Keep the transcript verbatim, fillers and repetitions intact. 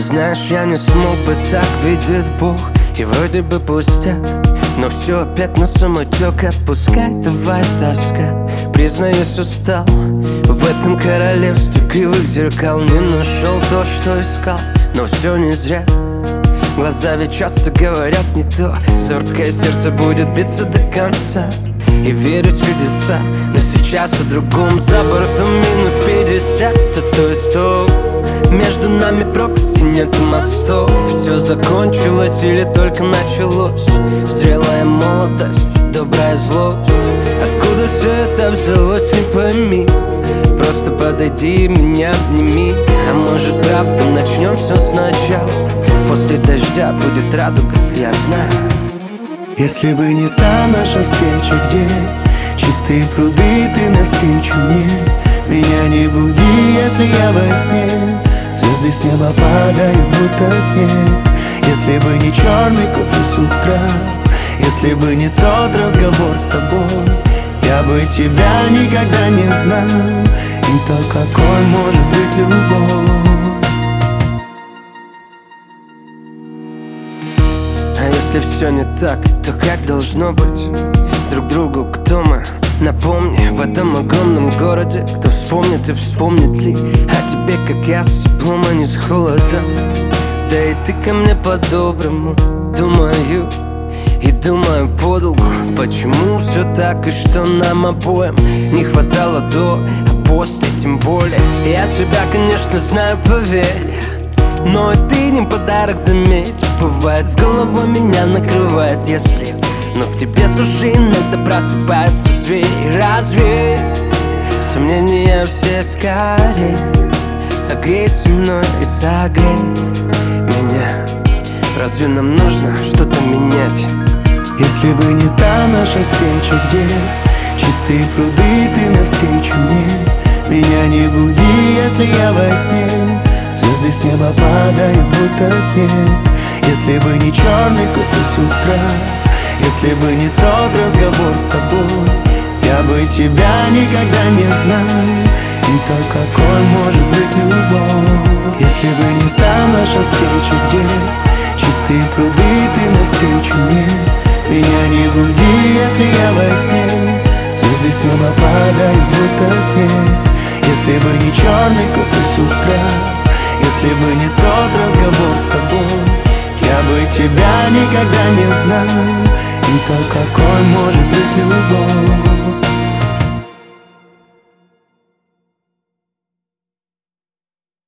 Знаешь, я не смог бы так, видит Бог. И вроде бы пустяк, но все опять на самотек. Отпускай, давай тоска. Признаюсь, устал в этом королевстве кривых зеркал. Не нашел то, что искал, но все не зря. Глаза ведь часто говорят не то. Зоркое сердце будет биться до конца и верю в чудеса. Но сейчас о другом. За бортом минус пятьдесят, а то и сто. Между нами пропасти, нет мостов. Все закончилось или только началось? Зрелая молодость, добрая злость. Откуда все это взялось, не пойми. Просто подойди, меня обними. А может правда начнем все сначала? После дождя будет радуга, я знаю. Если бы не та наша встреча, где чистые пруды, ты навстречу мне. Меня не буди, если я во сне. Звезды с неба падают, будто снег. Если бы не черный кофе с утра, если бы не тот разговор с тобой, я бы тебя никогда не знал. И то, какой может быть любовь. А если все не так, то как должно быть? Друг другу кто мы? Напомни, в этом огромном городе кто вспомнит и вспомнит ли о тебе, как я, с теплом, а не с холодом. Да и ты ко мне по-доброму, думаю, и думаю подолгу. Почему все так и что нам обоим не хватало до, а после тем более. Я себя, конечно, знаю, поверь, но и ты не подарок, заметь. Бывает, с головой меня накрывает, если но в тебе тоже иногда просыпаются звери. Разве сомнения все скорее? Согрейся мной и согрей меня. Разве нам нужно что-то менять? Если бы не та наша встреча, где чистые пруды, ты навстречу мне. Меня не буди, если я во сне. Звезды с неба падают, будто снег. Если бы не черный кофе с утра, если бы не тот разговор с тобой, я бы тебя никогда не знал. И то, какой может быть любовь. Если бы не та наша встреча, где чистые пруды, ты навстречу мне. Меня не буди, если я во сне. Звезды с неба падают, будто снег. Если бы не черный кофе с утра, если бы не тот разговор с тобой, я бы тебя никогда не знал. И то, какой может быть любовь.